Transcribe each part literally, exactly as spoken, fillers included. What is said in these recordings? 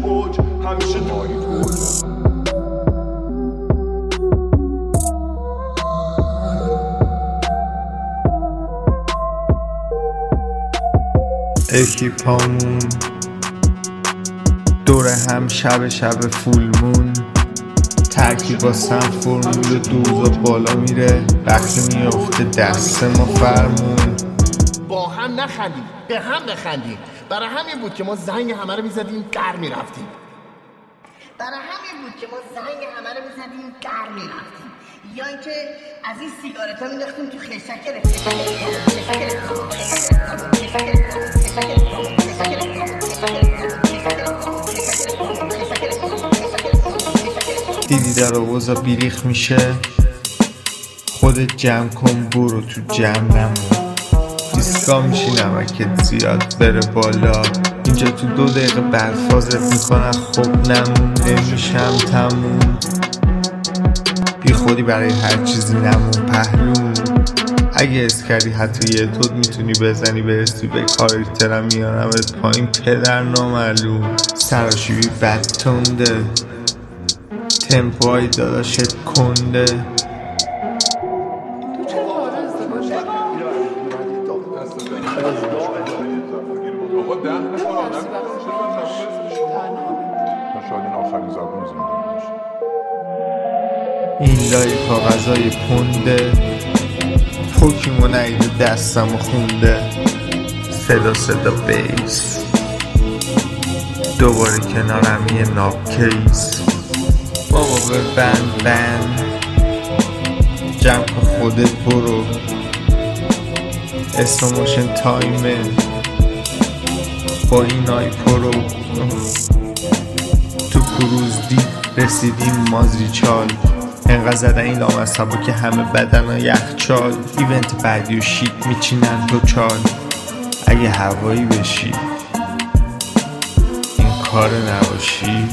اوج همیشه تو اوج. اکیپامون دور هم شب شب فولمون، ترکیب با سم فرمول و دوز و بالا میره، وقتی میافته دست ما فرمون. با هم نخندیم، به هم بخندیم. برای همین بود که ما زنگ همه رو میزدیم گر میرفتیم. برای همین بود که ما زنگ همه رو میزدیم گر میرفتیم. یا اینکه از این سیگارت ها مینداختیم تو خشک دیدی در آوازا بیریخ میشه، خودت جمع کن برو تو جمع نمون. دیسکا میشی نمکت زیاد بره بالا، اینجا تو دو دقیقه برفازت میکنن خب نمون. نمیشم تموم بی خودی برای هر چیزی نمون پهلون. اگه اس کردی حتی یه تود میتونی بزنی برسی به کاراکترم میارمت پایین پدر نامعلوم. سراشیبی بد تنده، تمپوهای داداشت کنده. این لای کاغذای پونده، پوکیمو نایده دستمو خونده. صدا صدا بیس دوباره کنارم یه ناب کیس. بابا به بند بند جمع خودت برو، اسلوموشن تایمه با این آی پرو. تو کروز دی رسیدیم مازری چال، انقدر زدن این لامصبا که همه بدن ها یخچال. ایونت بعدی و شیت میچینن دو چال، اگه هوایی بشی این کار نباشی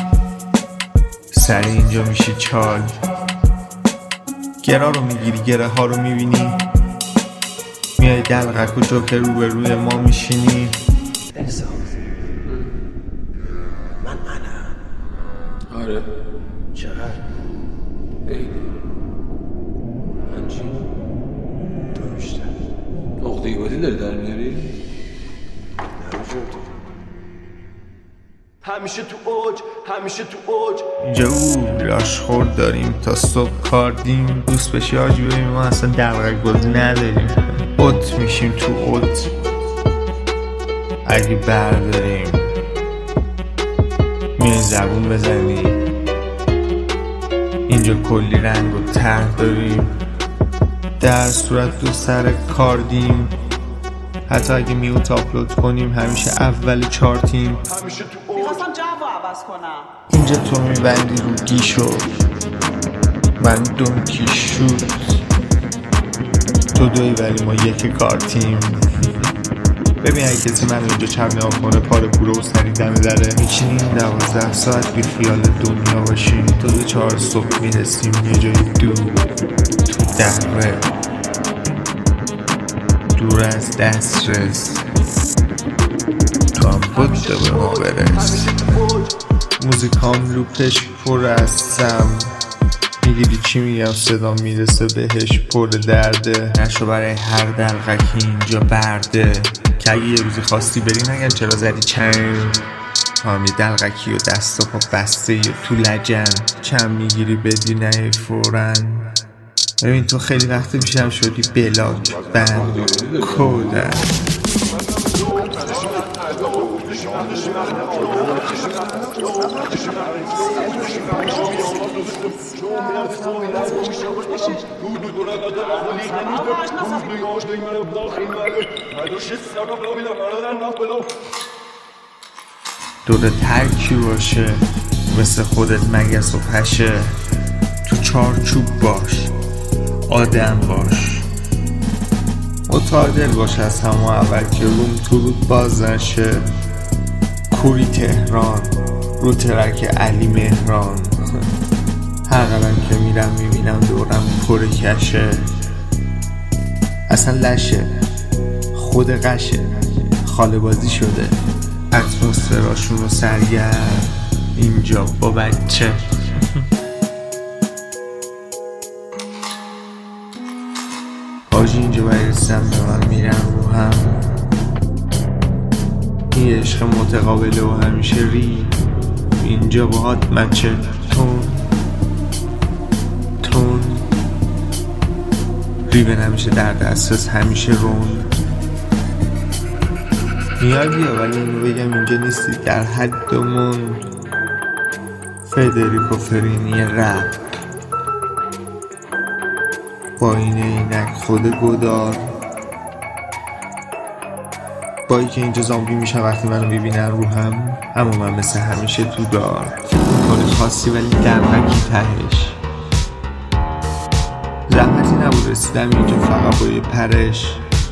سر اینجا میشی چال. گرا رو میگیری گره ها رو میبینی، میای دلغک و جوکر رو به روی ما میشینی. احساس من منم. آره چقدر خیلی. من چی؟ تو بیشتر اقدهی بادی داری در میاری؟ نمیجور تو همیشه تو اوج همیشه تو اوج. اینجا او لاشخور داریم تا صبح کاردیم. دوست بشی آجی ببین ما اصلا دلغک بازی نداریم، اوت میشیم تو اوت اگه برداریم. میای زبون بزنی اینجا کلی رنگ و طرح داریم. در صورت دو سر کاردیم، حتی اگه میوت آپلود کنیم همیشه اول چارتیم. همیشه تو اوج. میخواستم جو رو عوض کنم. اینجا تو میبندی رو گیشو من دونکی شوت، تو دوی ولی ما یک کارتیم. ببین اگه کسی من اینجا چپ نگاه کنه پاره پوره و سری دمه داره، میچینیم دوازده ساعت بی خیال دنیا باشیم. تا دو چهار صبح میرسیم یه جای دور تو دره دور از دسترس. تو هم بوده به ما برس. موزیکام لوپش پر از سم، میگیری چی میگم صدا میرسه بهش پر درده. نشو برای هر دلغکی اینجا برده، که اگه یه روزی خواستی بری نگن چرا زدی چند. هم یه دلغکی و دست و پا بسته یا تو لجن، چند میگیری بدی نه فورن. ببین تو خیلی وقت پیشم شدی بلاک بند کودن. دوره ترکی باشه مثل خودت مگس و پشه، تو چارچوب باش آدم باش، متعادل باش از همه اول که روم تو رود باز نشه. کوری تهران رو ترک علی مهران، هر قدم که میرم میبینم دورم پر کشه. اصلا لشه خود قشه خاله بازی شده اتمسفراشون رو سرگرم اینجا با بچه. حاجی اینجا برسم به من میرم رو هم، این عشق متقابله و همیشه ری اینجا باهات مچه تون تون ریون همیشه در دسترس همیشه رون میای بیا ولی اینو بگم اینجا نیستی در حدمون. فدریکو فرینی رپ با این اینک خود گدار بایی که اینجا زامبی میشن وقتی منو ببینن رو هم، اما من مثل همیشه تو دار کنی خاصی ولی درمکی تهش. زحمتی نبود رسیدم اینجا فقط با یه پرش،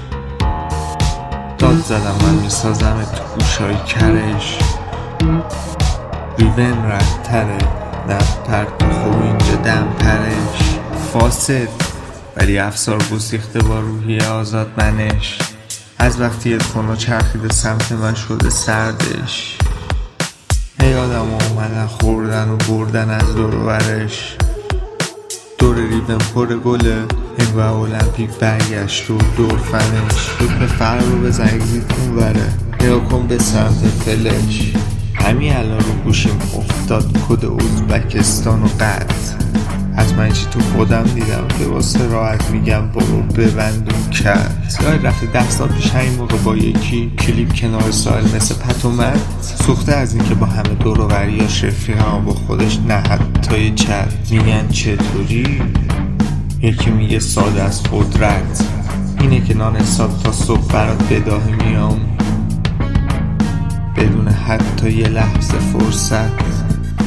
داد زدم من میسازم تو گوشای کرش. ریون رد تره نه پرد خوب اینجا دم پرش فاسد ولی افسار گسیخته با روحی آزاد منش. از وقتی ادخونا چرخیده سمت من شده سردش، هی آدم اومدن خوردن و بردن از دور و برش. دور ریون پر گله این و المپیک برگشت و دور فنش. دوپ فر رو بزن اگزیتون بره نیا کن به سمت فلش. همین الان رو گوشیم افتاد کد ازبکستان و قطع. از من چی تو خودم دیدم که واسه راحت میگم برو ببند و کرد. یاد رفته ده سال پیش همین موقع با یکی کلیپ کنار ساحل مثل پت و مت سوخته از این که با همه دور و بریاش رفیقم با خودش نه حتی چت. میگن چطوری؟ یکی میگه ساده از قدرت اینه که نان حساب تا صبح برات بداهی میام بدون حتی یه لحظه فرصت.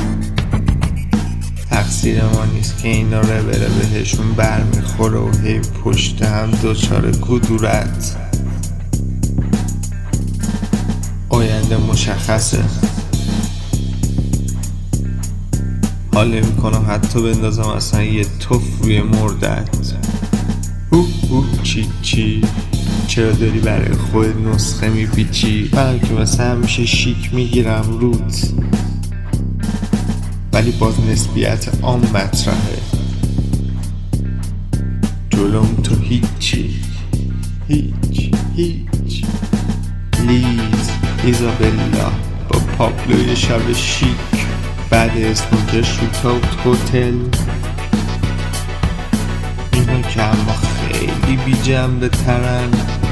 تقصیر ما نیست که اینا رو بره بهشون برمیخوره و هی پشت هم دوچار کدورت. آینده مشخصه حاله میکنم حتی بندازم اصلا یه توف روی مردت. اوه اوه چی چی چرا داری برای خود نسخه میپیچی؟ من که مثلا همیشه شیک میگیرم روت ولی باز نسبیت عام مطرحه جلوم تو هیچی هیچ هیچ. لیز ایزابلا با پابلوی شب شیک بعد اسنوکر شوتاوت هتل. اینا که اما خیلی بی جنبه ترن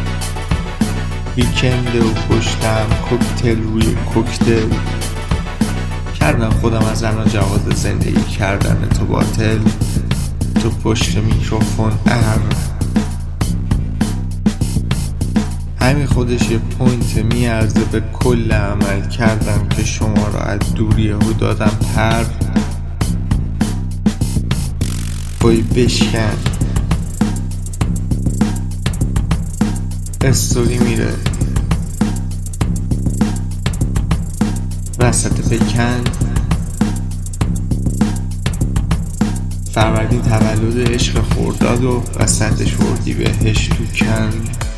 ویکنده و پشتم کوکتل روی کوکتل کردم خودم از الان جواز زندگی کردن تو باطل تو پشت میکروفون ار. همین خودش یه پوینت میارزه به کل عمل کردم که شما را از دوری هو دادم پر. بای بشکن استوری میره وسط بکن فروردین تولد عشق خورداد و وسطش وردی بهش تو کن.